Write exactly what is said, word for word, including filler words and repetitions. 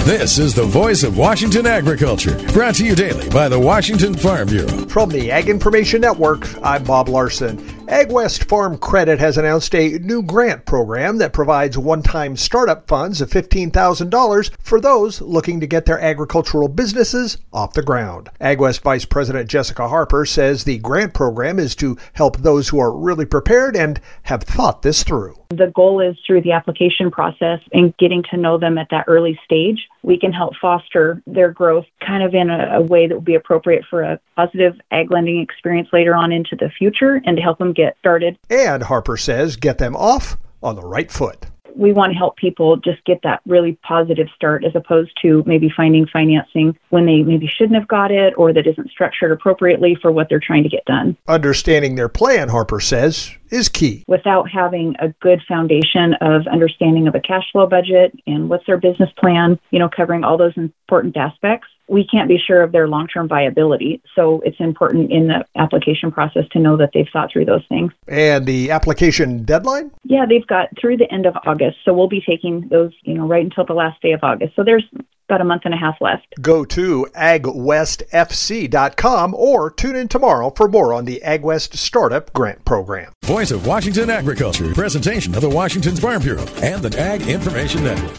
This is the Voice of Washington Agriculture, brought to you daily by the Washington Farm Bureau. From the Ag Information Network, I'm Bob Larson. AgWest Farm Credit has announced a new grant program that provides one-time startup funds of fifteen thousand dollars for those looking to get their agricultural businesses off the ground. AgWest Vice President Jessica Harper says the grant program is to help those who are really prepared and have thought this through. The goal is through the application process and getting to know them at that early stage, we can help foster their growth kind of in a, a way that will be appropriate for a positive ag lending experience later on into the future and to help them get started. And Harper says get them off on the right foot. We want to help people just get that really positive start as opposed to maybe finding financing when they maybe shouldn't have got it or that isn't structured appropriately for what they're trying to get done. Understanding their plan, Harper says, is key. Without having a good foundation of understanding of a cash flow budget and what's their business plan, you know, covering all those important aspects, we can't be sure of their long-term viability. So it's important in the application process to know that they've thought through those things. And the application deadline? Yeah, they've got through the end of August. So we'll be taking those, you know, right until the last day of August. So there's about a month and a half left. Go to ag west f c dot com or tune in tomorrow for more on the AgWest Startup Grant Program. Voice of Washington Agriculture, presentation of the Washington Farm Bureau and the Ag Information Network.